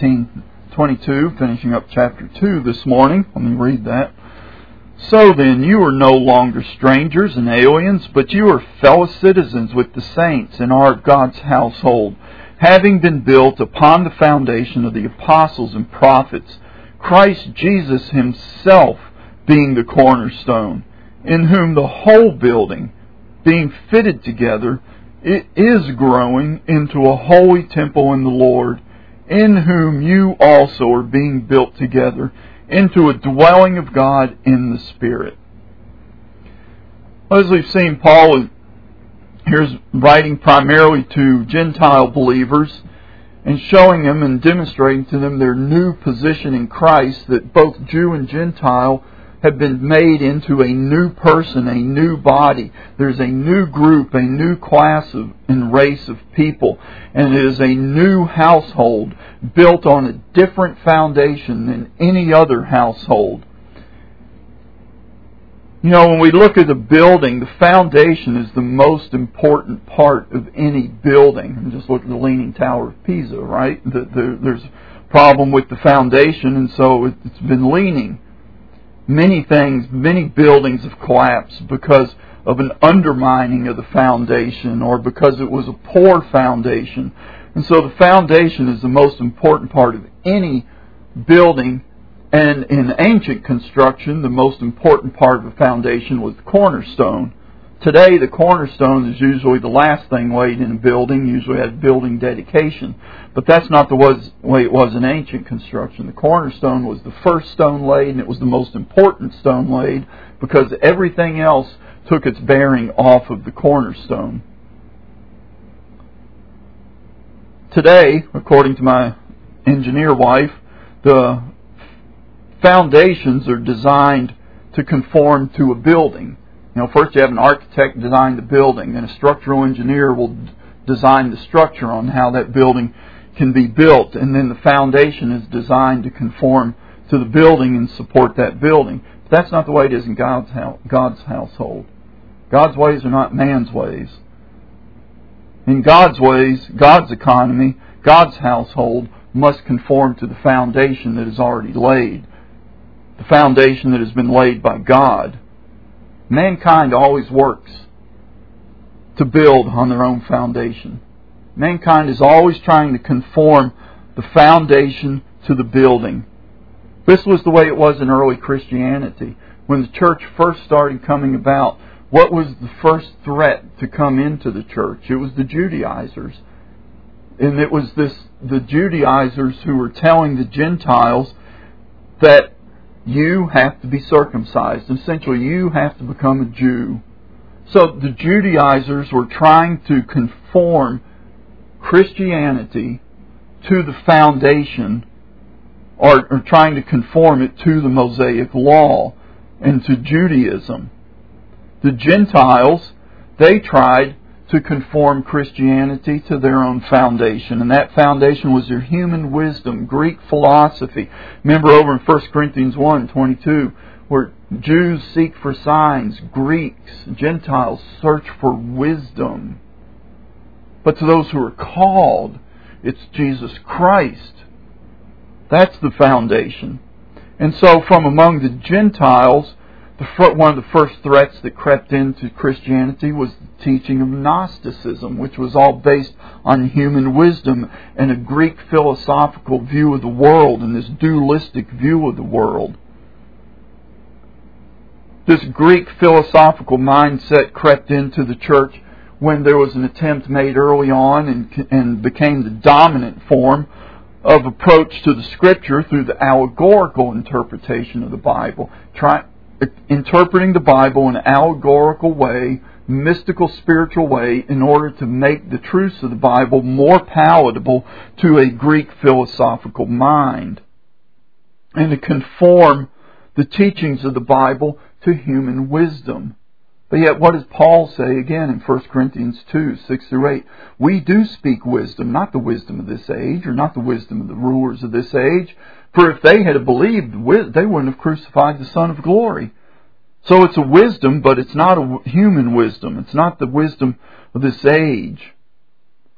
19:22, finishing up chapter 2 this morning. Let me read that. So then, you are no longer strangers and aliens, but you are fellow citizens with the saints and are of God's household, having been built upon the foundation of the apostles and prophets, Christ Jesus himself being the cornerstone, in whom the whole building, being fitted together, it is growing into a holy temple in the Lord, in whom you also are being built together into a dwelling of God in the Spirit. As we've seen, Paul here's writing primarily to Gentile believers and showing them and demonstrating to them their new position in Christ, that both Jew and Gentile have been made into a new person, a new body. There's a new group, a new class and race of people, and it is a new household built on a different foundation than any other household. You know, when we look at a building, the foundation is the most important part of any building. And just look at the Leaning Tower of Pisa, right? There's a problem with the foundation, and so it's been leaning. Many buildings have collapsed because of an undermining of the foundation or because it was a poor foundation. And so the foundation is the most important part of any building. And in ancient construction, the most important part of the foundation was the cornerstone. Today, the cornerstone is usually the last thing laid in a building, usually at building dedication. But that's not the way it was in ancient construction. The cornerstone was the first stone laid, and it was the most important stone laid because everything else took its bearing off of the cornerstone. Today, according to my engineer wife, the foundations are designed to conform to a building. You know, first you have an architect design the building, then a structural engineer will design the structure on how that building can be built, and then the foundation is designed to conform to the building and support that building. But that's not the way it is in God's household. God's ways are not man's ways. In God's ways, God's economy, God's household must conform to the foundation that is already laid, the foundation that has been laid by God. Mankind always works to build on their own foundation. Mankind is always trying to conform the foundation to the building. This was the way it was in early Christianity. When the church first started coming about, what was the first threat to come into the church? It was the Judaizers. And it was the Judaizers who were telling the Gentiles that you have to be circumcised. Essentially, you have to become a Jew. So the Judaizers were trying to conform Christianity to the foundation, or trying to conform it to the Mosaic Law and to Judaism. The Gentiles, they tried to conform Christianity to their own foundation. And that foundation was their human wisdom, Greek philosophy. Remember over in 1 Corinthians 1:22, where Jews seek for signs, Greeks, Gentiles search for wisdom. But to those who are called, it's Jesus Christ. That's the foundation. And so from among the Gentiles, one of the first threats that crept into Christianity was the teaching of Gnosticism, which was all based on human wisdom and a Greek philosophical view of the world and this dualistic view of the world. This Greek philosophical mindset crept into the church when there was an attempt made early on and became the dominant form of approach to the Scripture through the allegorical interpretation of the Bible. Interpreting the Bible in an allegorical way, mystical, spiritual way, in order to make the truths of the Bible more palatable to a Greek philosophical mind, and to conform the teachings of the Bible to human wisdom. But yet, what does Paul say again in 1 Corinthians 2:6-8? We do speak wisdom, not the wisdom of this age, or not the wisdom of the rulers of this age. For if they had believed, they wouldn't have crucified the Son of Glory. So it's a wisdom, but it's not a human wisdom. It's not the wisdom of this age.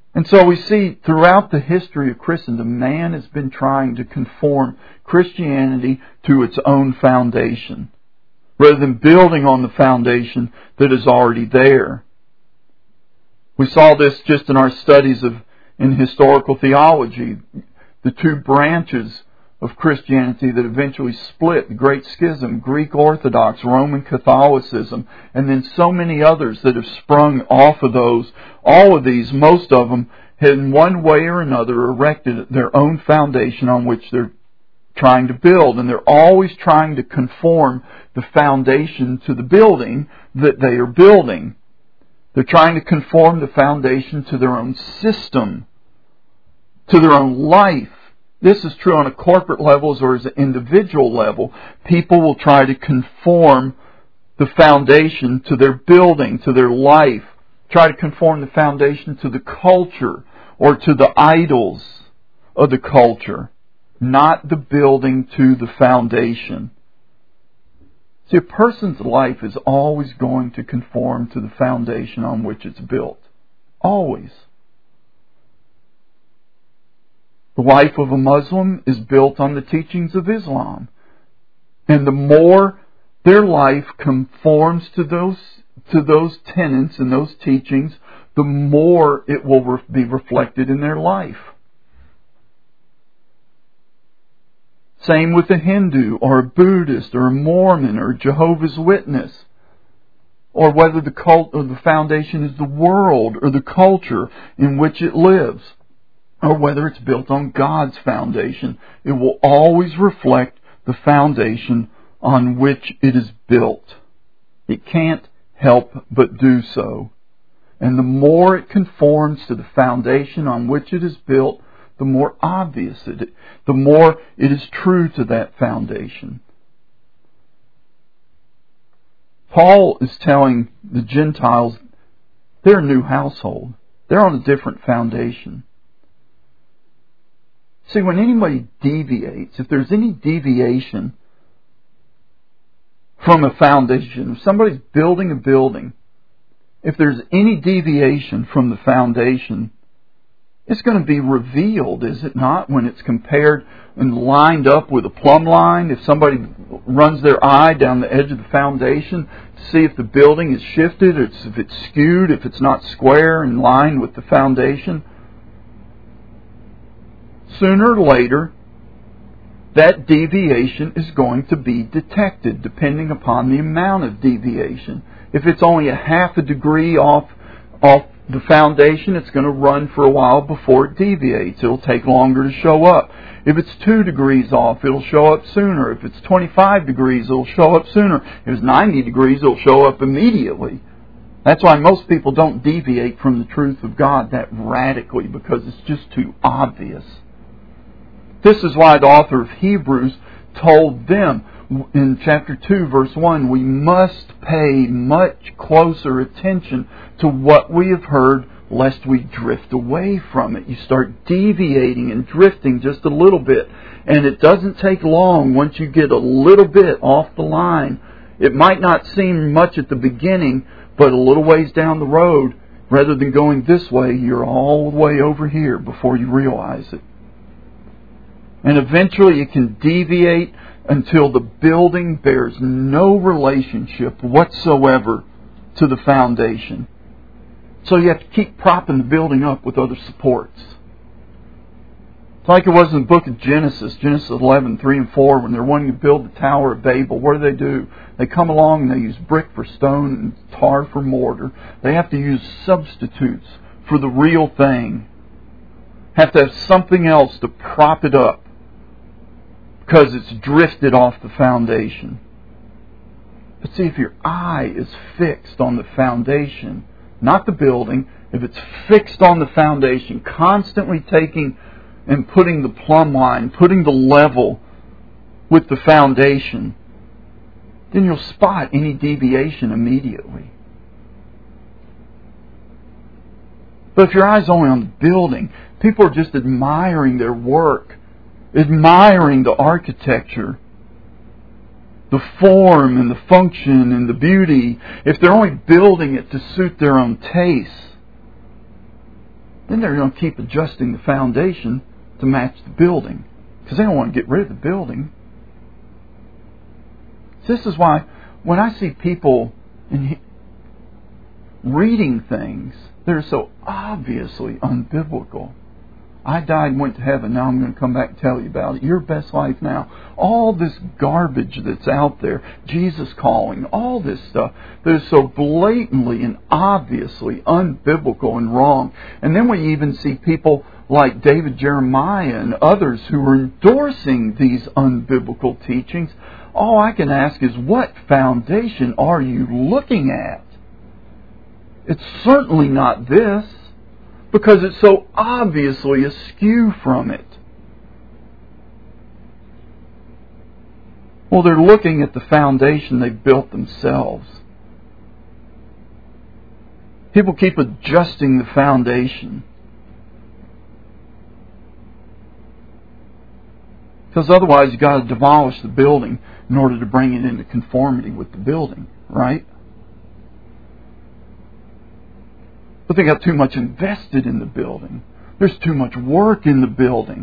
And so we see throughout the history of Christendom, man has been trying to conform Christianity to its own foundation, rather than building on the foundation that is already there. We saw this just in our studies in historical theology, the two branches of Christianity that eventually split, the Great Schism, Greek Orthodox, Roman Catholicism, and then so many others that have sprung off of those. All of these, most of them, had in one way or another erected their own foundation on which they're trying to build, and they're always trying to conform the foundation to the building that they are building. They're trying to conform the foundation to their own system, to their own life. This is true on a corporate level or as an individual level. People will try to conform the foundation to their building, to their life. Try to conform the foundation to the culture or to the idols of the culture, not the building to the foundation. See, a person's life is always going to conform to the foundation on which it's built. Always. The life of a Muslim is built on the teachings of Islam. And the more their life conforms to those tenets and those teachings, the more it will be reflected in their life. Same with a Hindu or a Buddhist or a Mormon or a Jehovah's Witness. Or whether the cult or the foundation is the world or the culture in which it lives. Or whether it's built on God's foundation. It will always reflect the foundation on which it is built. It can't help but do so. And the more it conforms to the foundation on which it is built, the more obvious it is, the more it is true to that foundation. Paul is telling the Gentiles they're a new household. They're on a different foundation. See, when anybody deviates, if there's any deviation from a foundation, if somebody's building a building, if there's any deviation from the foundation, it's going to be revealed, is it not, when it's compared and lined up with a plumb line? If somebody runs their eye down the edge of the foundation to see if the building is shifted, or if it's skewed, if it's not square in line with the foundation, sooner or later, that deviation is going to be detected, depending upon the amount of deviation. If it's only a half a degree off the foundation, it's going to run for a while before it deviates. It'll take longer to show up. If it's 2 degrees off, it'll show up sooner. If it's 25 degrees, it'll show up sooner. If it's 90 degrees, it'll show up immediately. That's why most people don't deviate from the truth of God that radically, because it's just too obvious. This is why the author of Hebrews told them in chapter 2, verse 1, we must pay much closer attention to what we have heard, lest we drift away from it. You start deviating and drifting just a little bit, and it doesn't take long once you get a little bit off the line. It might not seem much at the beginning, but a little ways down the road, rather than going this way, you're all the way over here before you realize it. And eventually it can deviate until the building bears no relationship whatsoever to the foundation. So you have to keep propping the building up with other supports. It's like it was in the book of Genesis 11, 3 and 4, when they're wanting to build the Tower of Babel. What do? They come along and they use brick for stone and tar for mortar. They have to use substitutes for the real thing. Have to have something else to prop it up, because it's drifted off the foundation. But see, if your eye is fixed on the foundation, not the building, if it's fixed on the foundation, constantly taking and putting the plumb line, putting the level with the foundation, then you'll spot any deviation immediately. But if your eye's only on the building, people are just admiring their work, admiring the architecture, the form and the function and the beauty. If they're only building it to suit their own tastes, then they're going to keep adjusting the foundation to match the building, because they don't want to get rid of the building. So this is why when I see people reading things that are so obviously unbiblical, I died and went to heaven, now I'm going to come back and tell you about it. Your best life now. All this garbage that's out there, Jesus calling, all this stuff that is so blatantly and obviously unbiblical and wrong. And then we even see people like David Jeremiah and others who are endorsing these unbiblical teachings. All I can ask is, what foundation are you looking at? It's certainly not this, because it's so obviously askew from it. Well, they're looking at the foundation they've built themselves. People keep adjusting the foundation, because otherwise you've got to demolish the building in order to bring it into conformity with the building, right? But they got too much invested in the building. There's too much work in the building.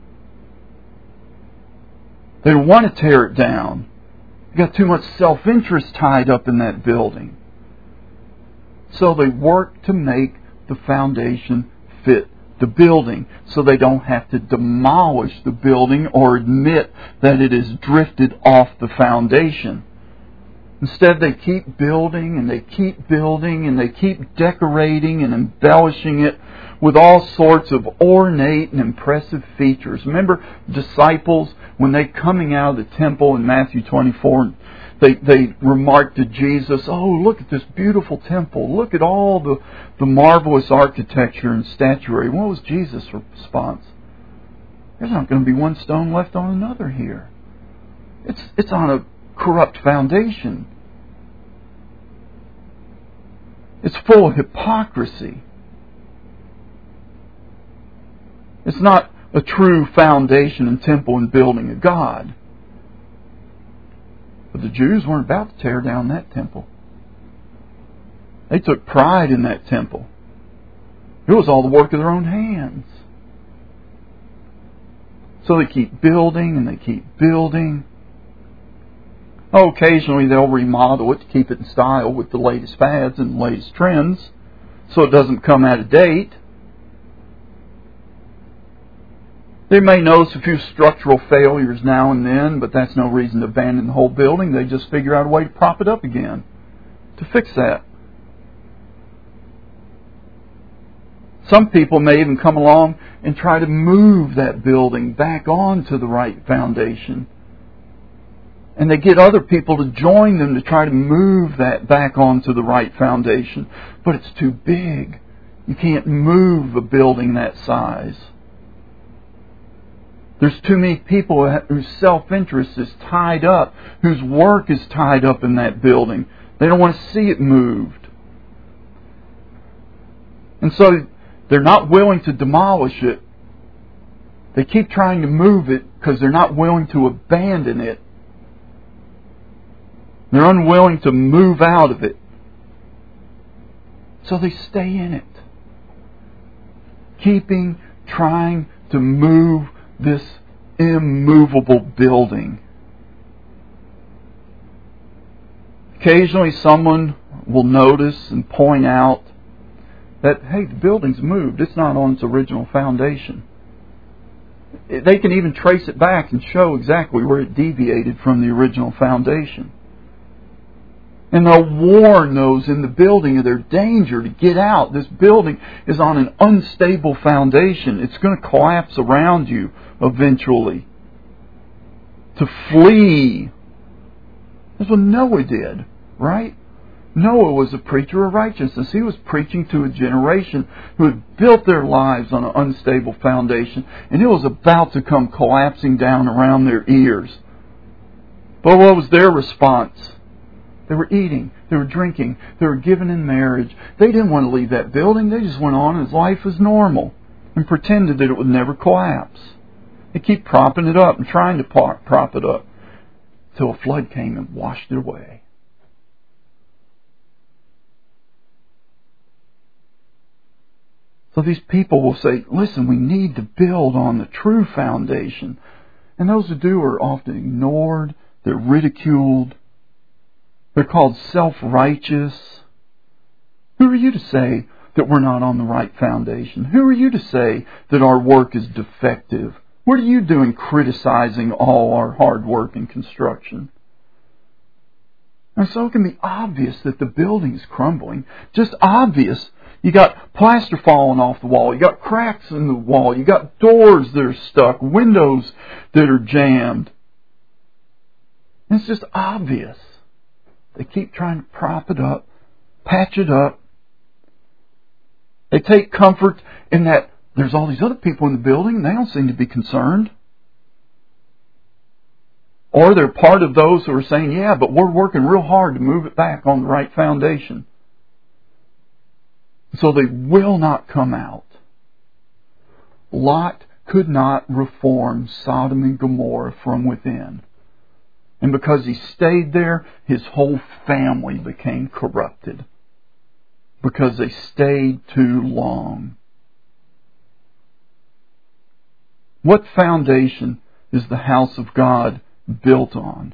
They don't want to tear it down. They got too much self-interest tied up in that building. So they work to make the foundation fit the building, so they don't have to demolish the building or admit that it has drifted off the foundation. Instead, they keep building and they keep building and they keep decorating and embellishing it with all sorts of ornate and impressive features. Remember, disciples, when they're coming out of the temple in Matthew 24, they remarked to Jesus, "Oh, look at this beautiful temple. Look at all the marvelous architecture and statuary." What was Jesus' response? There's not going to be one stone left on another here. It's on a corrupt foundation. It's full of hypocrisy. It's not a true foundation and temple and building of God. But the Jews weren't about to tear down that temple. They took pride in that temple. It was all the work of their own hands. So they keep building and they keep building. Oh, occasionally they'll remodel it to keep it in style with the latest fads and latest trends, so it doesn't come out of date. They may notice a few structural failures now and then, but that's no reason to abandon the whole building. They just figure out a way to prop it up again to fix that. Some people may even come along and try to move that building back onto the right foundation. And they get other people to join them to try to move that back onto the right foundation. But it's too big. You can't move a building that size. There's too many people whose self-interest is tied up, whose work is tied up in that building. They don't want to see it moved. And so they're not willing to demolish it. They keep trying to move it because they're not willing to abandon it. They're unwilling to move out of it. So they stay in it, trying to move this immovable building. Occasionally someone will notice and point out that, hey, the building's moved. It's not on its original foundation. They can even trace it back and show exactly where it deviated from the original foundation. And they'll warn those in the building of their danger to get out. This building is on an unstable foundation. It's going to collapse around you eventually. To flee. That's what Noah did, right? Noah was a preacher of righteousness. He was preaching to a generation who had built their lives on an unstable foundation, and it was about to come collapsing down around their ears. But what was their response? They were eating, they were drinking, they were given in marriage. They didn't want to leave that building. They just went on as life as normal and pretended that it would never collapse. They keep propping it up and trying to prop it up till a flood came and washed it away. So these people will say, listen, we need to build on the true foundation. And those who do are often ignored. They're ridiculed. They're called self-righteous. Who are you to say that we're not on the right foundation? Who are you to say that our work is defective? What are you doing criticizing all our hard work and construction? And so it can be obvious that the building is crumbling. Just obvious. You got plaster falling off the wall. You got cracks in the wall. You got doors that are stuck. Windows that are jammed. And it's just obvious. They keep trying to prop it up, patch it up. They take comfort in that there's all these other people in the building and they don't seem to be concerned. Or they're part of those who are saying, yeah, but we're working real hard to move it back on the right foundation. So they will not come out. Lot could not reform Sodom and Gomorrah from within. And because he stayed there, his whole family became corrupted. Because they stayed too long. What foundation is the house of God built on?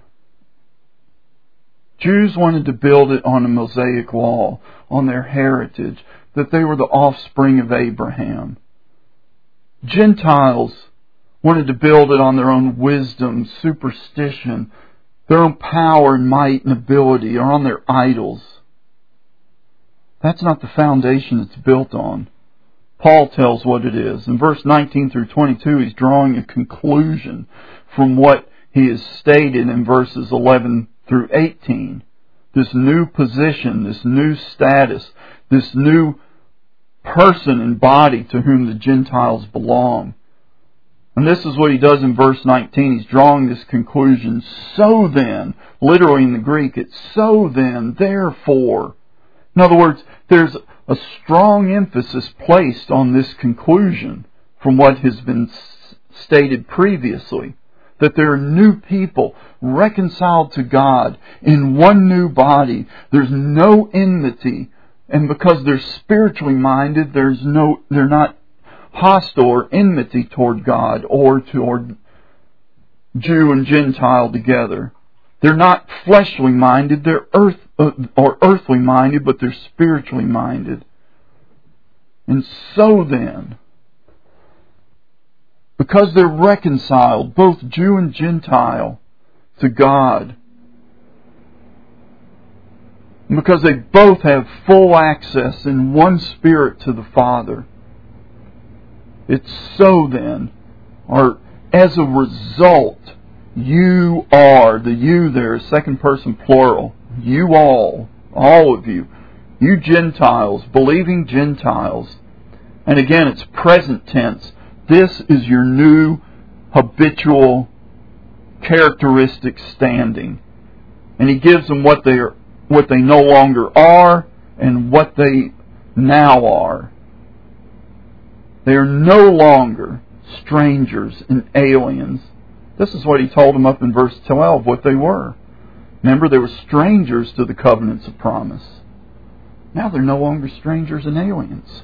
Jews wanted to build it on a Mosaic wall, on their heritage, that they were the offspring of Abraham. Gentiles wanted to build it on their own wisdom, superstition, their own power and might and ability, or on their idols. That's not the foundation it's built on. Paul tells what it is. In verse 19 through 22, he's drawing a conclusion from what he has stated in verses 11 through 18. This new position, this new status, this new person and body to whom the Gentiles belong. And this is what he does in verse 19. He's drawing this conclusion. So then, literally in the Greek, it's so then, therefore. In other words, there's a strong emphasis placed on this conclusion from what has been stated previously. That there are new people reconciled to God in one new body. There's no enmity. And because they're spiritually minded, they're not hostile or enmity toward God or toward Jew and Gentile together. They're not fleshly minded, they're earthly minded, but they're spiritually minded. And so then, because they're reconciled, both Jew and Gentile, to God, and because they both have full access in one Spirit to the Father, it's so then, or as a result, you are, the you there is second person plural, you all of you Gentiles, believing Gentiles. And again, it's present tense. This is your new habitual characteristic standing. And he gives them what they no longer are and what they now are. They are no longer strangers and aliens. This is what he told them up in verse 12, what they were. Remember, they were strangers to the covenants of promise. Now they're no longer strangers and aliens.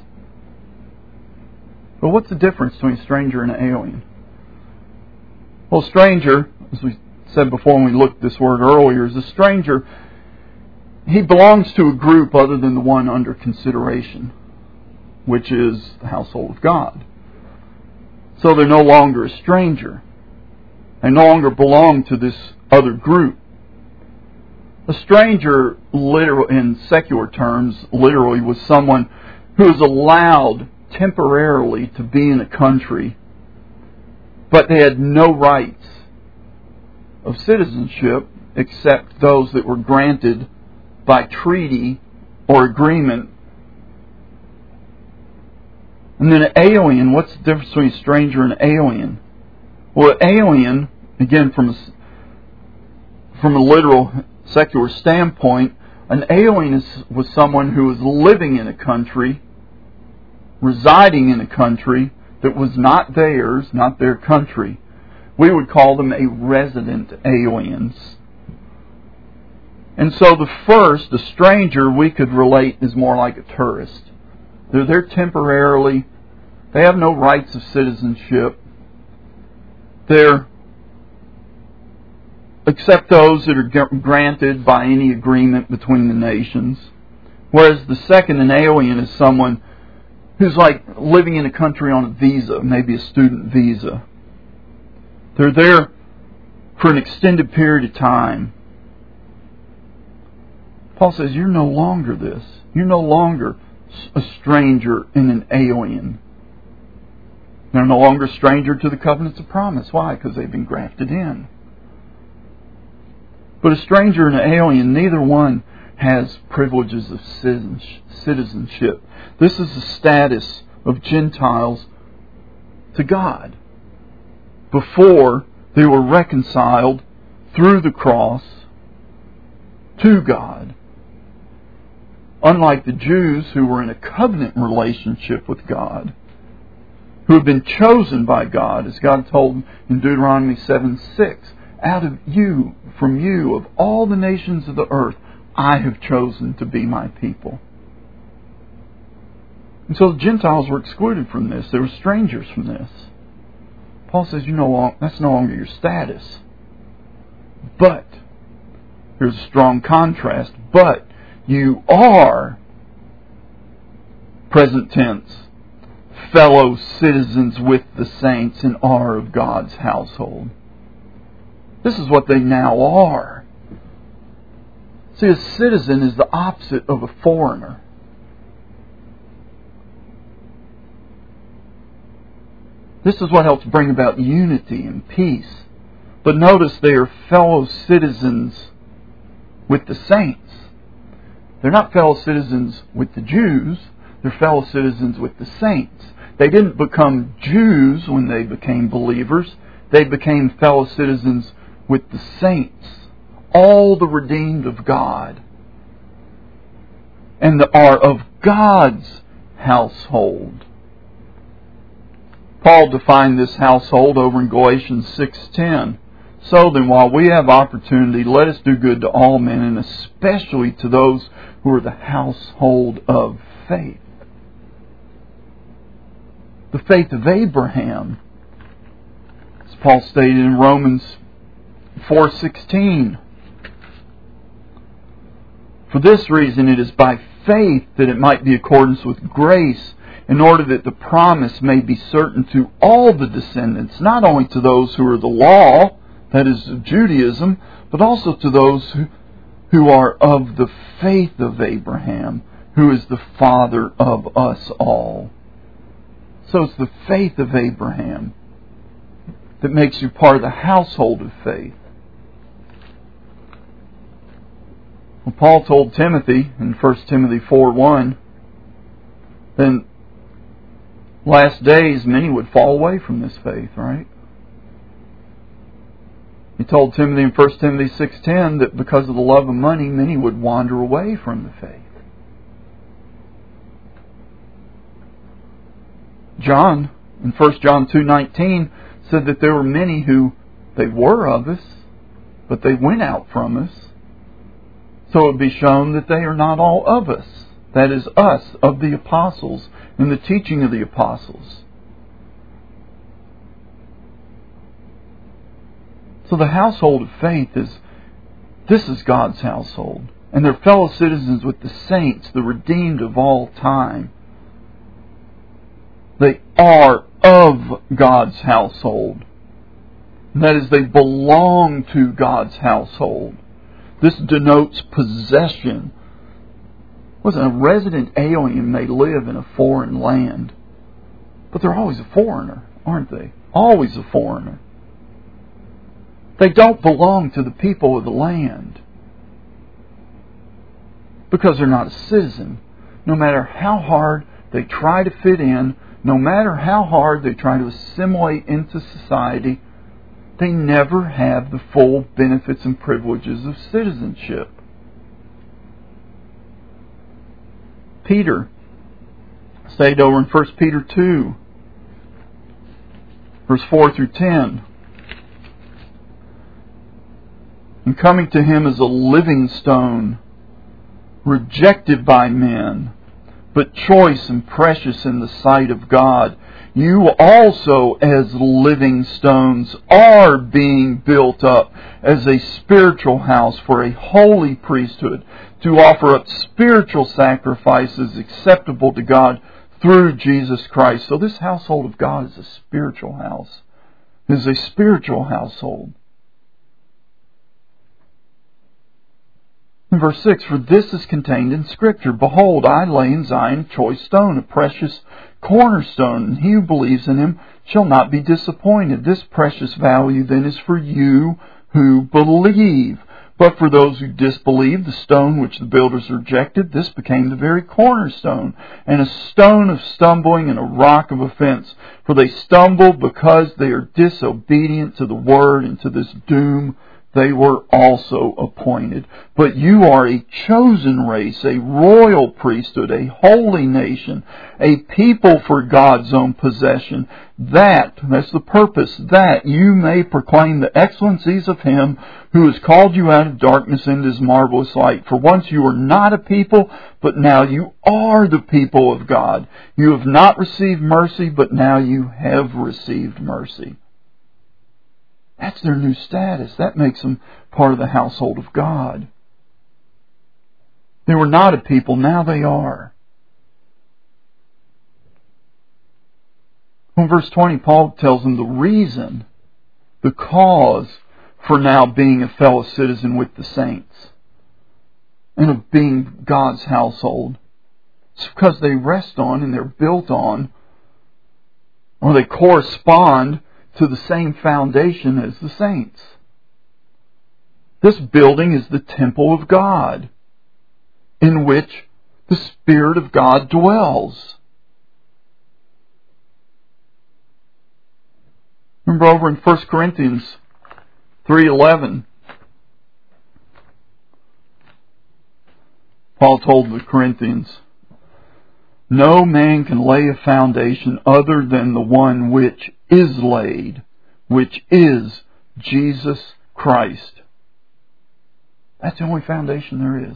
But what's the difference between a stranger and an alien? Well, stranger, as we said before when we looked at this word earlier, is a stranger. He belongs to a group other than the one under consideration, which is the household of God. So they're no longer a stranger. They no longer belong to this other group. A stranger, in secular terms, literally was someone who is allowed temporarily to be in a country, but they had no rights of citizenship except those that were granted by treaty or agreement. And then an alien, what's the difference between a stranger and an alien? Well, an alien, again from a literal secular standpoint, an alien was someone who was living in a country, residing in a country that was not theirs, not their country. We would call them a resident aliens. And so the stranger we could relate is more like a tourist. They're there temporarily. They have no rights of citizenship. They're except those that are granted by any agreement between the nations. Whereas the second, an alien, is someone who's like living in a country on a visa, maybe a student visa. They're there for an extended period of time. Paul says, you're no longer this. You're no longer a stranger and an alien. They're no longer a stranger to the covenants of promise. Why? Because they've been grafted in. But a stranger and an alien, neither one has privileges of citizenship. This is the status of Gentiles to God before they were reconciled through the cross to God. Unlike the Jews who were in a covenant relationship with God, who had been chosen by God, as God told in Deuteronomy 7:6, out of you, from you, of all the nations of the earth, I have chosen to be my people. And so the Gentiles were excluded from this. They were strangers from this. Paul says, that's no longer your status. But, here's a strong contrast, but you are, present tense, fellow citizens with the saints and are of God's household. This is what they now are. See, a citizen is the opposite of a foreigner. This is what helps bring about unity and peace. But notice they are fellow citizens with the saints. They're not fellow citizens with the Jews. They're fellow citizens with the saints. They didn't become Jews when they became believers. They became fellow citizens with the saints, all the redeemed of God, and are of God's household. Paul defined this household over in Galatians 6:10. So then, while we have opportunity, let us do good to all men, and especially to those who are the household of faith. The faith of Abraham, as Paul stated in Romans 4:16. For this reason it is by faith that it might be accordance with grace, in order that the promise may be certain to all the descendants, not only to those who are the law, that is of Judaism, but also to those who are of the faith of Abraham, who is the father of us all. So it's the faith of Abraham that makes you part of the household of faith. Well, Paul told Timothy in 1 Timothy 4:1, then last days many would fall away from this faith, right? He told Timothy in 1 Timothy 6:10 that because of the love of money, many would wander away from the faith. John, in 1 John 2:19, said that there were many who, they were of us, but they went out from us. So it would be shown that they are not all of us. That is us, of the apostles, and the teaching of the apostles. So the household of faith this is God's household. And they're fellow citizens with the saints, the redeemed of all time. They are of God's household. And that is, they belong to God's household. This denotes possession. Listen, a resident alien may live in a foreign land, but they're always a foreigner, aren't they? Always a foreigner. They don't belong to the people of the land because they're not a citizen. No matter how hard they try to fit in, no matter how hard they try to assimilate into society, they never have the full benefits and privileges of citizenship. Peter stated over in 1 Peter 2, verse 4 through 10. And coming to him as a living stone, rejected by men, but choice and precious in the sight of God. You also, as living stones, are being built up as a spiritual house for a holy priesthood, to offer up spiritual sacrifices acceptable to God through Jesus Christ. So this household of God is a spiritual house. It is a spiritual household. In verse 6, for this is contained in Scripture. Behold, I lay in Zion a choice stone, a precious cornerstone, and he who believes in him shall not be disappointed. This precious value then is for you who believe. But for those who disbelieve, the stone which the builders rejected, this became the very cornerstone, and a stone of stumbling and a rock of offense. For they stumble because they are disobedient to the word, and to this doom they were also appointed. But you are a chosen race, a royal priesthood, a holy nation, a people for God's own possession, that's the purpose, that you may proclaim the excellencies of Him who has called you out of darkness into His marvelous light. For once you were not a people, but now you are the people of God. You have not received mercy, but now you have received mercy. That's their new status. That makes them part of the household of God. They were not a people, now they are. In verse 20, Paul tells them the reason, the cause for now being a fellow citizen with the saints and of being God's household. It's because they rest on and they're built on, or they correspond to the same foundation as the saints. This building is the temple of God, in which the Spirit of God dwells. Remember over in 1 Corinthians 3:11, Paul told the Corinthians, no man can lay a foundation other than the one which is laid, which is Jesus Christ. That's the only foundation there is.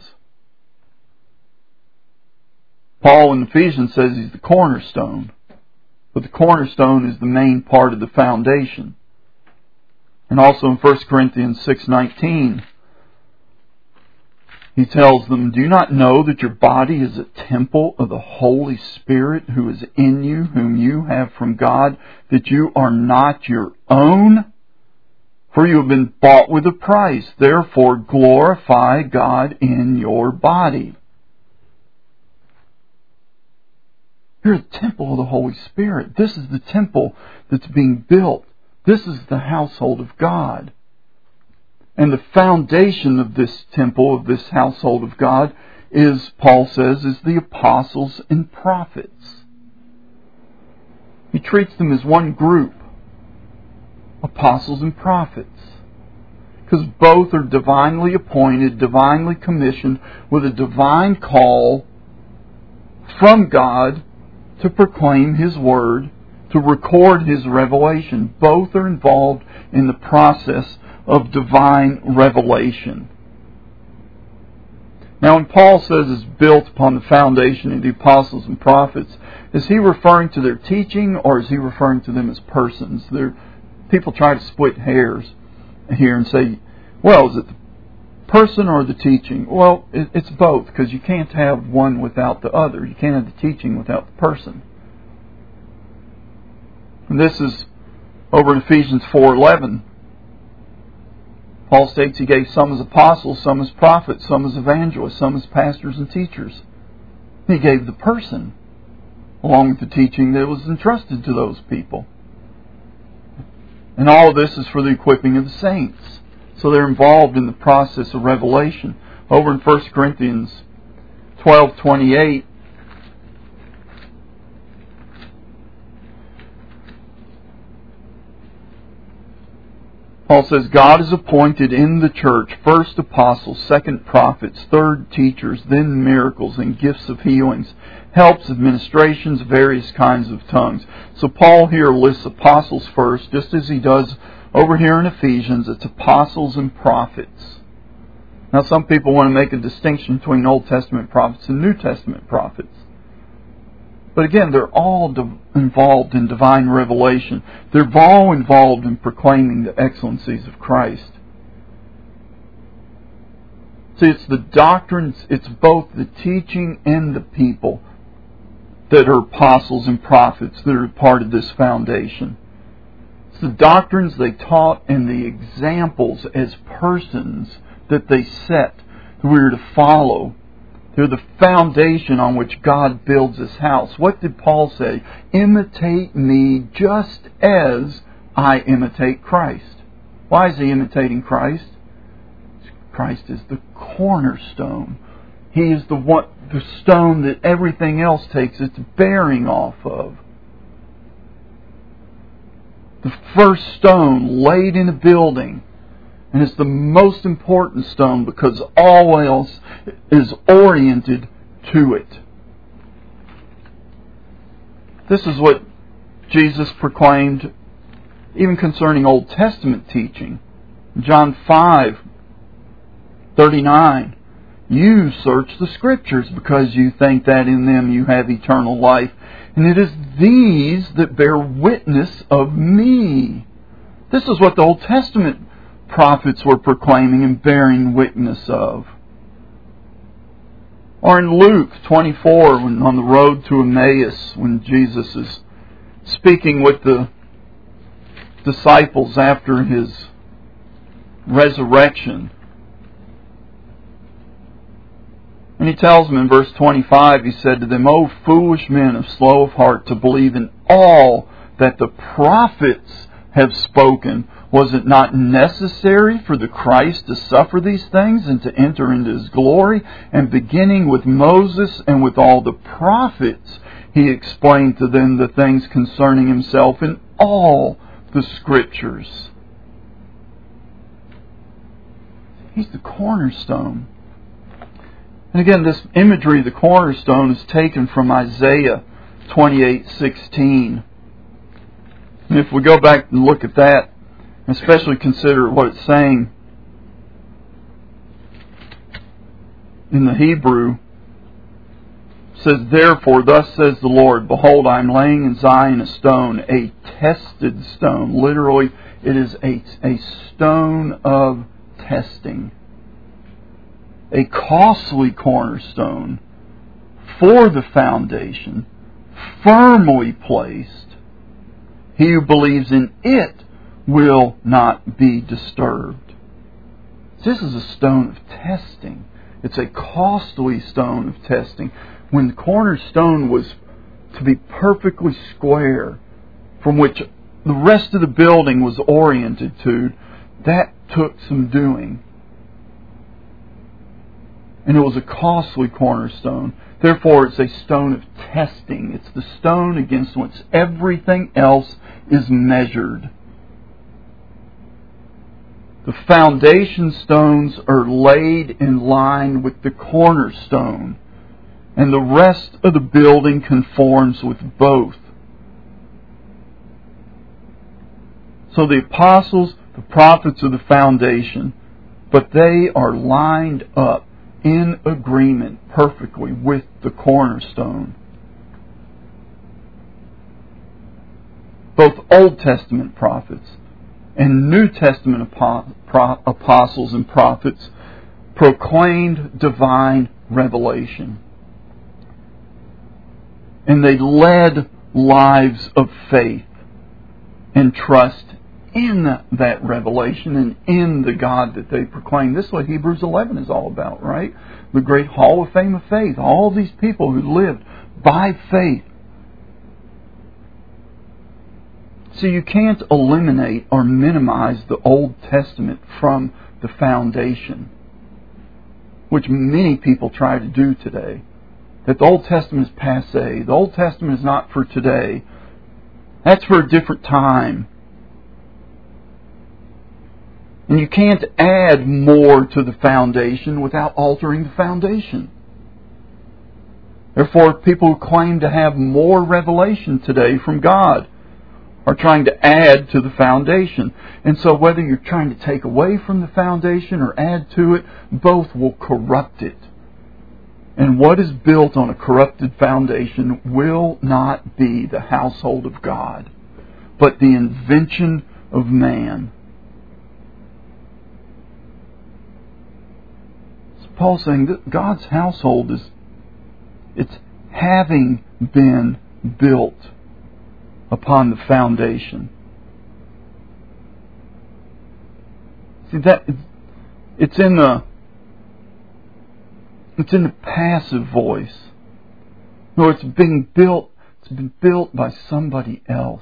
Paul in Ephesians says he's the cornerstone, but the cornerstone is the main part of the foundation. And also in 1 Corinthians 6:19, he tells them, do you not know that your body is a temple of the Holy Spirit who is in you, whom you have from God, that you are not your own? For you have been bought with a price. Therefore glorify God in your body. You're a temple of the Holy Spirit. This is the temple that's being built. This is the household of God. And the foundation of this temple, of this household of God, is, Paul says, is the apostles and prophets. He treats them as one group, apostles and prophets, because both are divinely appointed, divinely commissioned, with a divine call from God to proclaim His Word, to record His revelation. Both are involved in the process of divine revelation. Now when Paul says it's built upon the foundation of the apostles and prophets, is he referring to their teaching or is he referring to them as persons? People try to split hairs here and say, well, is it the person or the teaching? Well, it's both, because you can't have one without the other. You can't have the teaching without the person. And this is over in Ephesians 4:11. Paul states he gave some as apostles, some as prophets, some as evangelists, some as pastors and teachers. He gave the person, along with the teaching that was entrusted to those people. And all of this is for the equipping of the saints. So they're involved in the process of revelation. Over in 1 Corinthians 12:28, Paul says, God has appointed in the church first apostles, second prophets, third teachers, then miracles and gifts of healings, helps, administrations, various kinds of tongues. So Paul here lists apostles first, just as he does over here in Ephesians. It's apostles and prophets. Now some people want to make a distinction between Old Testament prophets and New Testament prophets. But again, they're all involved in divine revelation. They're all involved in proclaiming the excellencies of Christ. See, it's the doctrines, it's both the teaching and the people that are apostles and prophets that are part of this foundation. It's the doctrines they taught and the examples as persons that they set that we are to follow. They're the foundation on which God builds His house. What did Paul say? Imitate me just as I imitate Christ. Why is he imitating Christ? Christ is the cornerstone. He is the stone that everything else takes its bearing off of. The first stone laid in a building. And it's the most important stone because all else is oriented to it. This is what Jesus proclaimed even concerning Old Testament teaching. John 5:39. You search the Scriptures because you think that in them you have eternal life. And it is these that bear witness of me. This is what the Old Testament prophets were proclaiming and bearing witness of. Or in Luke 24, when on the road to Emmaus, when Jesus is speaking with the disciples after His resurrection. And He tells them in verse 25, He said to them, O foolish men of slow of heart to believe in all that the prophets have spoken. Was it not necessary for the Christ to suffer these things and to enter into His glory? And beginning with Moses and with all the prophets, He explained to them the things concerning Himself in all the Scriptures. He's the cornerstone. And again, this imagery of the cornerstone is taken from Isaiah 28:16. And if we go back and look at that, especially consider what it's saying in the Hebrew, it says, Therefore, thus says the Lord, Behold, I am laying in Zion a stone, a tested stone. Literally, it is a stone of testing. A costly cornerstone for the foundation, firmly placed. He who believes in it will not be disturbed. This is a stone of testing. It's a costly stone of testing. When the cornerstone was to be perfectly square, from which the rest of the building was oriented to, that took some doing. And it was a costly cornerstone. Therefore, it's a stone of testing. It's the stone against which everything else is measured. The foundation stones are laid in line with the cornerstone, and the rest of the building conforms with both. So the apostles, the prophets are the foundation, but they are lined up in agreement perfectly with the cornerstone. Both Old Testament prophets and New Testament apostles and prophets proclaimed divine revelation. And they led lives of faith and trust in that revelation and in the God that they proclaim. This is what Hebrews 11 is all about, right? The great hall of fame of faith. All these people who lived by faith. So you can't eliminate or minimize the Old Testament from the foundation, which many people try to do today. That the Old Testament is passé. The Old Testament is not for today. That's for a different time. And you can't add more to the foundation without altering the foundation. Therefore, people who claim to have more revelation today from God are trying to add to the foundation. And so whether you're trying to take away from the foundation or add to it, both will corrupt it. And what is built on a corrupted foundation will not be the household of God, but the invention of man. So Paul's saying that God's household it's having been built upon the foundation. See, that it's in the passive voice. No, it's been built by somebody else.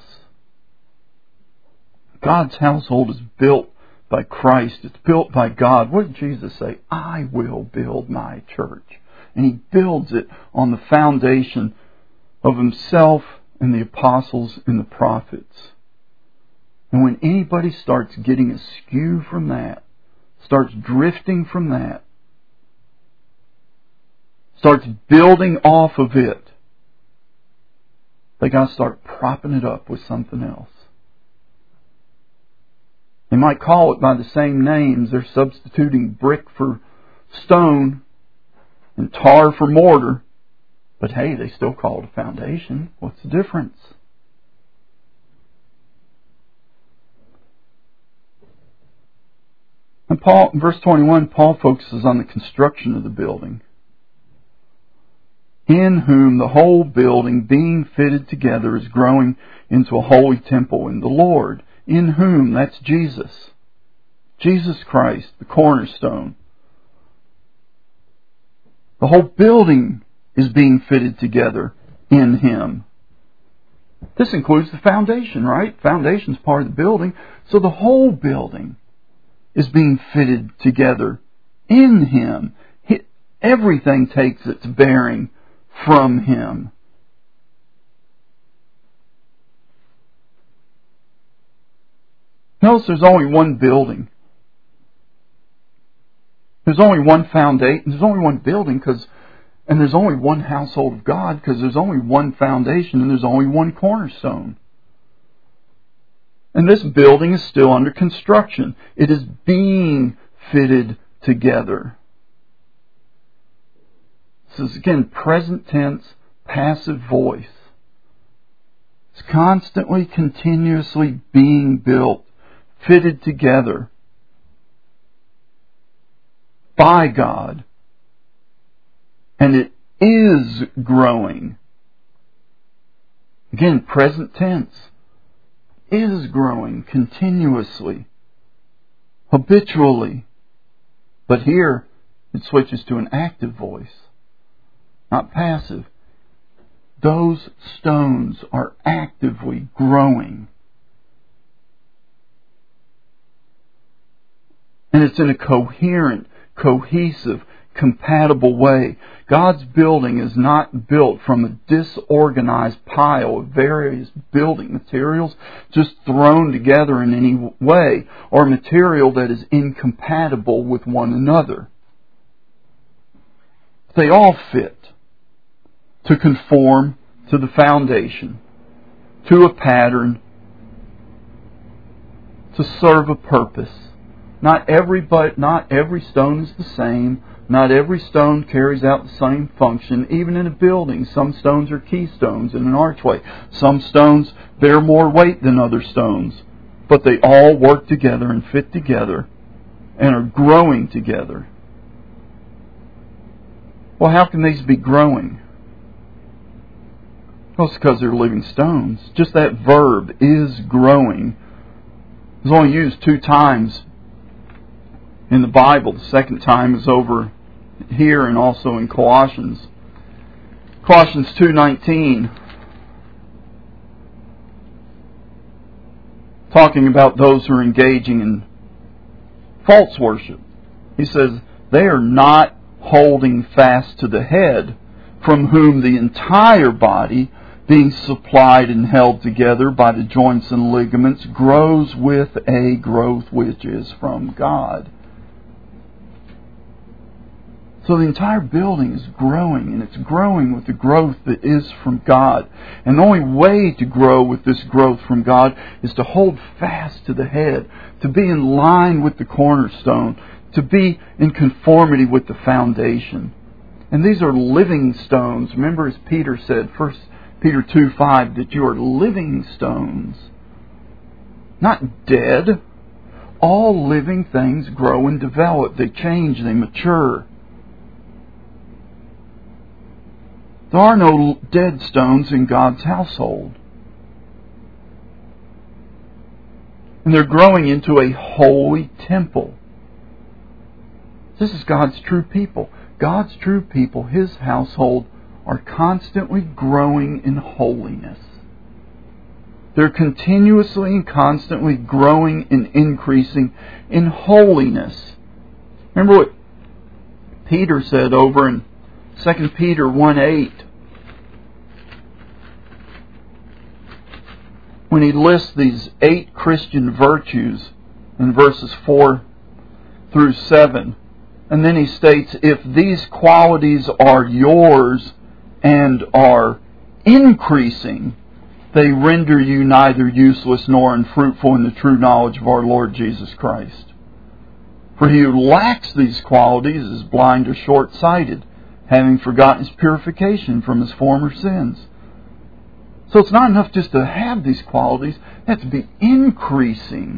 God's household is built by Christ. It's built by God. What did Jesus say? I will build my church. And He builds it on the foundation of Himself and the apostles and the prophets. And when anybody starts getting askew from that, starts drifting from that, starts building off of it, they got to start propping it up with something else. They might call it by the same names. They're substituting brick for stone and tar for mortar. But hey, they still call it a foundation. What's the difference? And Paul, in verse 21, Paul focuses on the construction of the building. In whom the whole building, being fitted together, is growing into a holy temple in the Lord. In whom, that's Jesus. Jesus Christ, the cornerstone. The whole building is being fitted together in Him. This includes the foundation, right? Foundation's part of the building. So the whole building is being fitted together in Him. Everything takes its bearing from Him. Notice there's only one building. There's only one foundation. There's only one building and there's only one household of God because there's only one foundation and there's only one cornerstone. And this building is still under construction. It is being fitted together. This is again present tense, passive voice. It's constantly, continuously being built, fitted together by God. And it is growing. Again, present tense. Is growing continuously, habitually. But here, it switches to an active voice, not passive. Those stones are actively growing. And it's in a coherent, cohesive, compatible way. God's building is not built from a disorganized pile of various building materials just thrown together in any way, or material that is incompatible with one another. They all fit to conform to the foundation, to a pattern, to serve a purpose. Not every stone is the same. Not every stone carries out the same function. Even in a building, some stones are keystones in an archway. Some stones bear more weight than other stones. But they all work together and fit together and are growing together. Well, how can these be growing? Well, it's because they're living stones. Just that verb, is growing, is only used 2 times in the Bible. The second time is over here and also in Colossians. Colossians 2:19, talking about those who are engaging in false worship. He says, they are not holding fast to the head, from whom the entire body, being supplied and held together by the joints and ligaments, grows with a growth which is from God. So the entire building is growing, and it's growing with the growth that is from God. And the only way to grow with this growth from God is to hold fast to the head, to be in line with the cornerstone, to be in conformity with the foundation. And these are living stones. Remember, as Peter said, 1 Peter 2:5, that you are living stones. Not dead. All living things grow and develop. They change, they mature. There are no dead stones in God's household. And they're growing into a holy temple. This is God's true people. God's true people, His household, are constantly growing in holiness. They're continuously and constantly growing and increasing in holiness. Remember what Peter said over in 2 Peter 1:8. When he lists these 8 Christian virtues in verses 4 through 7. And then he states, if these qualities are yours and are increasing, they render you neither useless nor unfruitful in the true knowledge of our Lord Jesus Christ. For he who lacks these qualities is blind or short-sighted, having forgotten his purification from his former sins. So it's not enough just to have these qualities, they have to be increasing.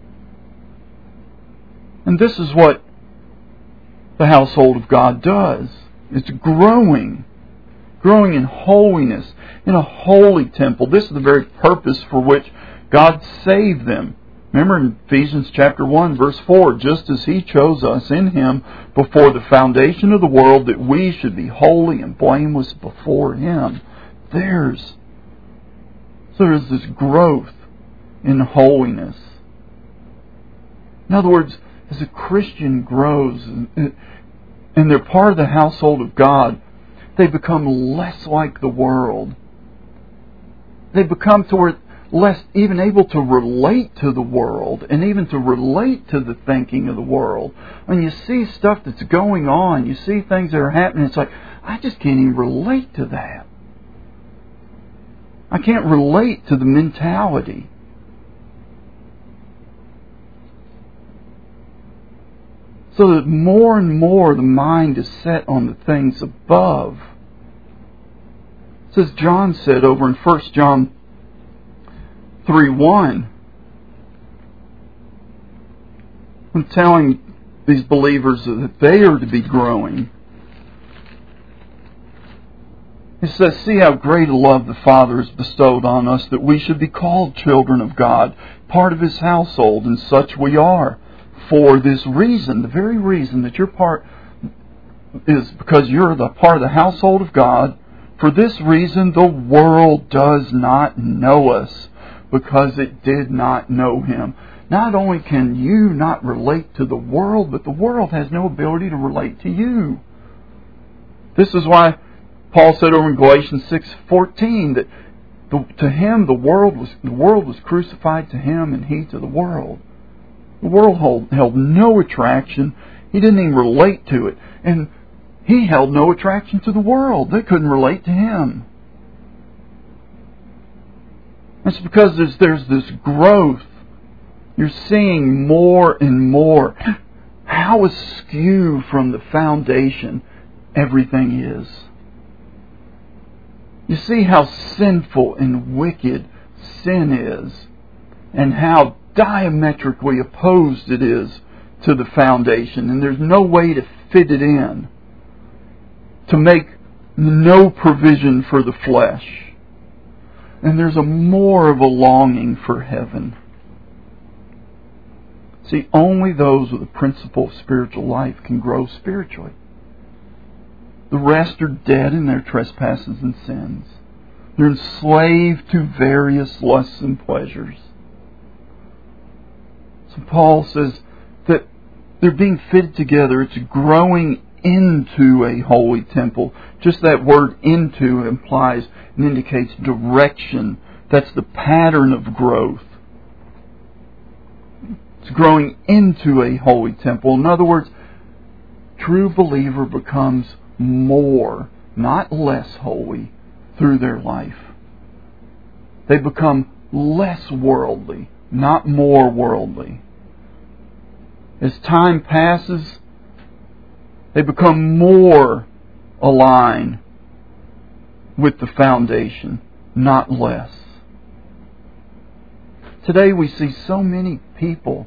And this is what the household of God does. It's growing in holiness, in a holy temple. This is the very purpose for which God saved them. Remember in Ephesians chapter 1, verse 4, just as He chose us in Him before the foundation of the world, that we should be holy and blameless before Him. So there's this growth in holiness. In other words, as a Christian grows and they're part of the household of God, they become less like the world. They become toward less even able to relate to the world and even to relate to the thinking of the world. When you see stuff that's going on, you see things that are happening, it's like, I just can't even relate to that. I can't relate to the mentality. So that more and more the mind is set on the things above. As John said over in 1 John 3:1, when telling these believers that they are to be growing, it says, see how great a love the Father has bestowed on us, that we should be called children of God, part of His household, and such we are. For this reason, the very reason that you're part is because you're the part of the household of God. For this reason, the world does not know us, because it did not know Him. Not only can you not relate to the world, but the world has no ability to relate to you. This is why Paul said over in Galatians 6:14 that to him the world was crucified to him, and he to the world. The world held no attraction. He didn't even relate to it. And he held no attraction to the world. They couldn't relate to him. That's because there's this growth. You're seeing more and more how askew from the foundation everything is. You see how sinful and wicked sin is, and how diametrically opposed it is to the foundation, and there's no way to fit it in, to make no provision for the flesh. And there's more of a longing for heaven. See, only those with the principle of spiritual life can grow spiritually. The rest are dead in their trespasses and sins. They're enslaved to various lusts and pleasures. So Paul says that they're being fitted together. It's growing into a holy temple. Just that word into implies and indicates direction. That's the pattern of growth. It's growing into a holy temple. In other words, true believer becomes more, not less holy through their life. They become less worldly, not more worldly. As time passes, they become more align with the foundation, not less. Today we see so many people,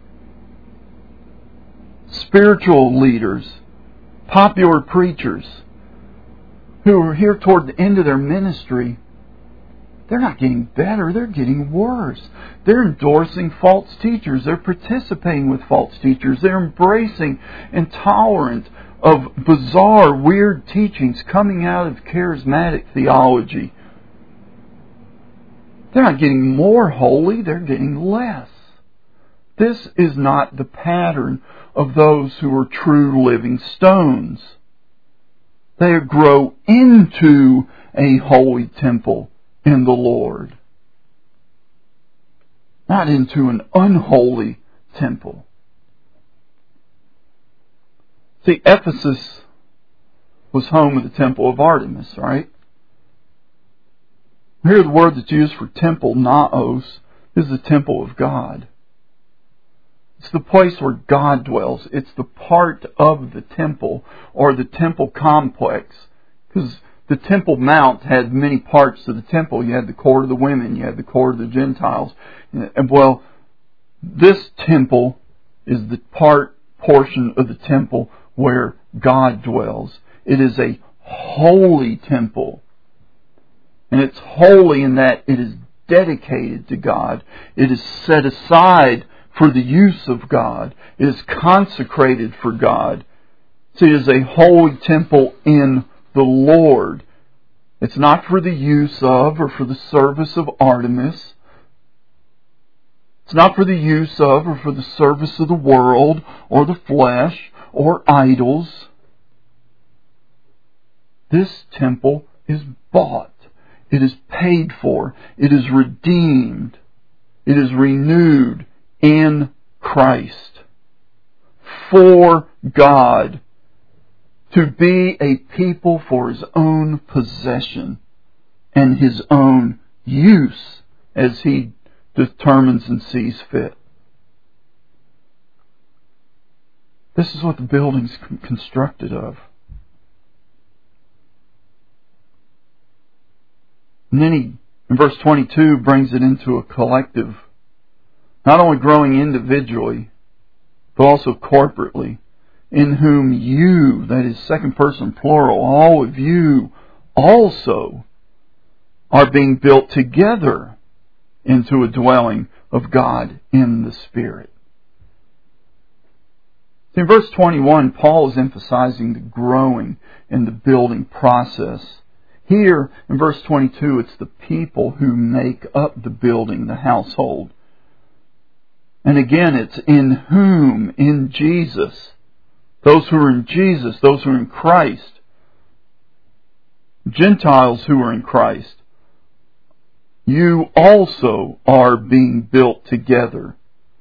spiritual leaders, popular preachers, who are here toward the end of their ministry. They're not getting better, they're getting worse. They're endorsing false teachers. They're participating with false teachers. They're embracing and tolerant of bizarre, weird teachings coming out of charismatic theology. They're not getting more holy, they're getting less. This is not the pattern of those who are true living stones. They grow into a holy temple in the Lord, not into an unholy temple. See, Ephesus was home of the temple of Artemis, right? Here the word that's used for temple, naos, is the temple of God. It's the place where God dwells. It's the part of the temple, or the temple complex. Because the Temple Mount had many parts to the temple. You had the court of the women, you had the court of the Gentiles. And well, this temple is the portion of the temple where God dwells. It is a holy temple. And it's holy in that it is dedicated to God. It is set aside for the use of God. It is consecrated for God. So it is a holy temple in the Lord. It's not for the use of or for the service of Artemis. It's not for the use of or for the service of the world or the flesh or idols. This temple is bought. It is paid for. It is redeemed. It is renewed in Christ for God, to be a people for His own possession and His own use as He determines and sees fit. This is what the building's constructed of. And then he, in verse 22, brings it into a collective, not only growing individually, but also corporately, in whom you, that is second person plural, all of you also are being built together into a dwelling of God in the Spirit. In verse 21, Paul is emphasizing the growing and the building process. Here, in verse 22, it's the people who make up the building, the household. And again, it's in whom, in Jesus. Those who are in Jesus, those who are in Christ. Gentiles who are in Christ. You also are being built together.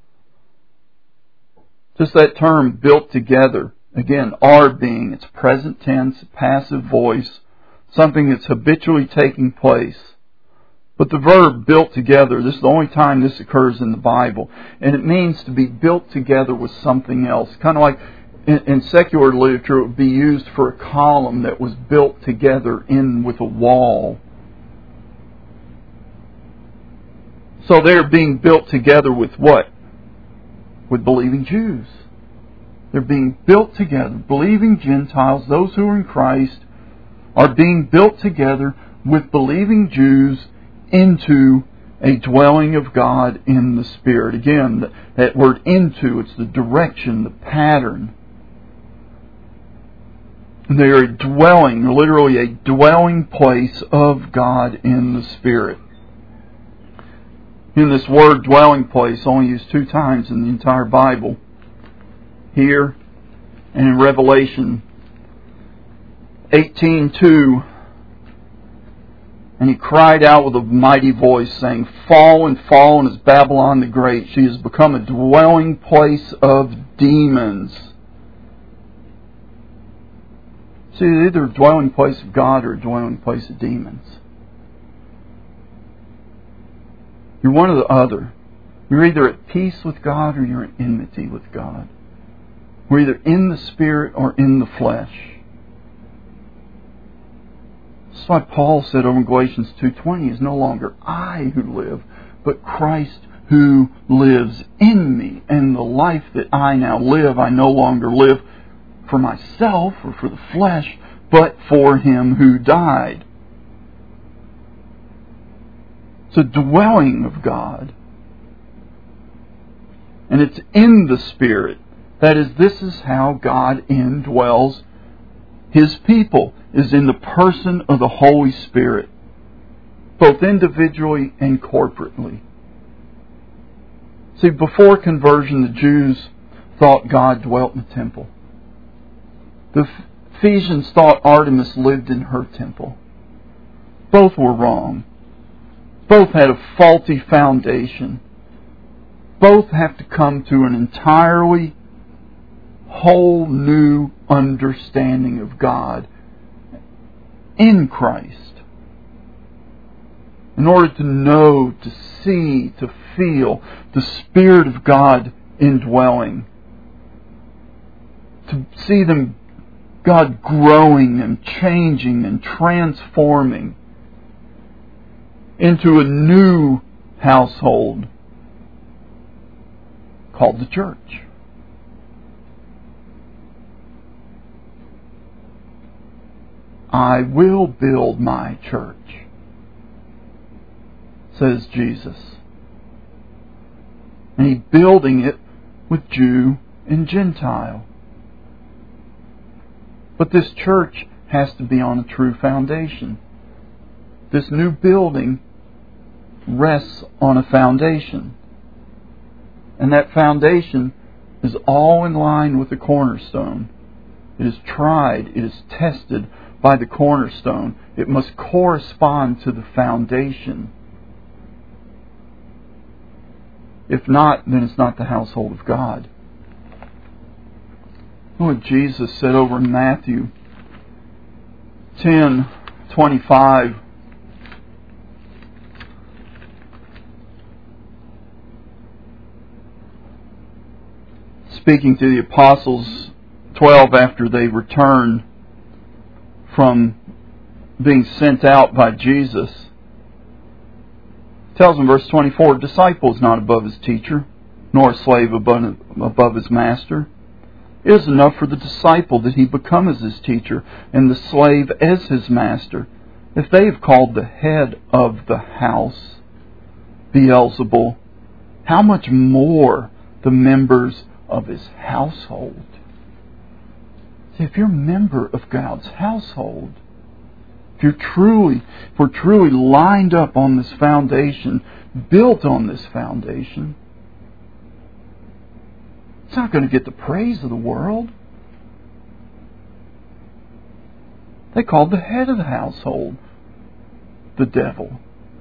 Just that term, built together. Again, are being. It's present tense, passive voice. Something that's habitually taking place. But the verb built together, this is the only time this occurs in the Bible. And it means to be built together with something else. Kind of like in secular literature, it would be used for a column that was built together in with a wall. So they're being built together with what? With believing Jews. They're being built together. Believing Gentiles, those who are in Christ, are being built together with believing Jews into a dwelling of God in the Spirit. Again, that word into, it's the direction, the pattern. They are a dwelling, literally a dwelling place of God in the Spirit. In this word dwelling place, only used 2 times in the entire Bible. Here and in Revelation 18:2. And he cried out with a mighty voice, saying, Fallen, fallen is Babylon the Great. She has become a dwelling place of demons. See, it's either a dwelling place of God or a dwelling place of demons. You're one or the other. You're either at peace with God or you're at enmity with God. We're either in the Spirit or in the flesh. That's why Paul said over in Galatians 2:20, "It's no longer I who live, but Christ who lives in me. And the life that I now live, I no longer live for myself or for the flesh, but for Him who died." It's a dwelling of God. And it's in the Spirit. That is, this is how God indwells His people, is in the person of the Holy Spirit, both individually and corporately. See, before conversion, the Jews thought God dwelt in the temple. The Ephesians thought Artemis lived in her temple. Both were wrong. Both had a faulty foundation. Both have to come to an entirely whole new understanding of God in Christ, in order to know, to see, to feel the Spirit of God indwelling, to see them, God growing and changing and transforming into a new household called the church. "I will build my church," says Jesus. And He's building it with Jew and Gentile. But this church has to be on a true foundation. This new building rests on a foundation. And that foundation is all in line with the cornerstone. It is tried, it is tested by the cornerstone. It must correspond to the foundation. If not, then it's not the household of God. Look what Jesus said over in Matthew 10:25. Speaking to the apostles, 12 after they returned from being sent out by Jesus, tells in verse 24, "Disciple is not above his teacher, nor a slave above his master. It is enough for the disciple that he become as his teacher, and the slave as his master. If they have called the head of the house Beelzebul, how much more the members of his household?" See, if you're a member of God's household, if we're truly lined up on this foundation, built on this foundation, it's not going to get the praise of the world. They called the head of the household the devil.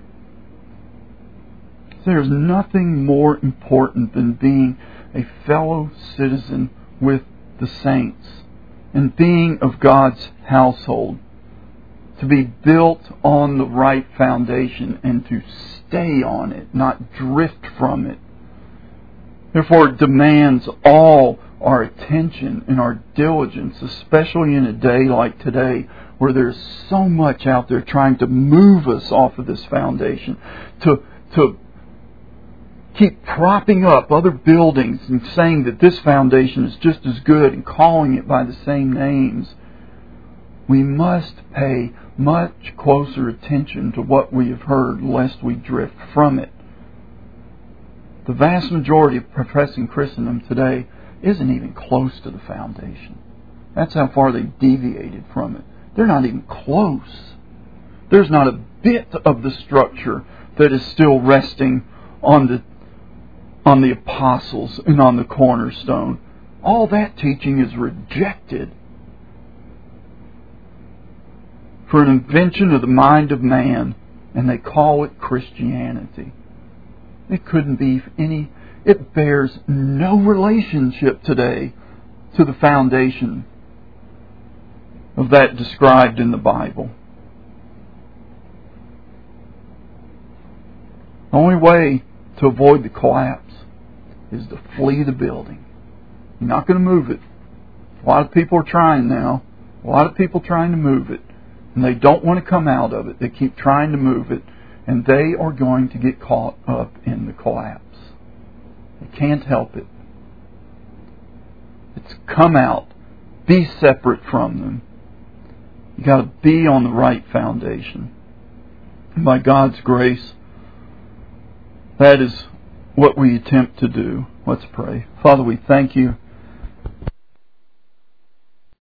There's nothing more important than being a fellow citizen with the saints and being of God's household, to be built on the right foundation and to stay on it, not drift from it. Therefore, it demands all our attention and our diligence, especially in a day like today, where there's so much out there trying to move us off of this foundation, to keep propping up other buildings and saying that this foundation is just as good and calling it by the same names. We must pay much closer attention to what we have heard, lest we drift from it. The vast majority of professing Christendom today isn't even close to the foundation. That's how far they've deviated from it. They're not even close. There's not a bit of the structure that is still resting on the apostles and on the cornerstone. All that teaching is rejected for an invention of the mind of man, and they call it Christianity. It couldn't be it bears no relationship today to the foundation of that described in the Bible. The only way to avoid the collapse is to flee the building. You're not going to move it. A lot of people are trying now. A lot of people trying to move it. And they don't want to come out of it. They keep trying to move it. And they are going to get caught up in the collapse. They can't help it. It's come out. Be separate from them. You got to be on the right foundation. And by God's grace, that is what we attempt to do. Let's pray. Father, we thank You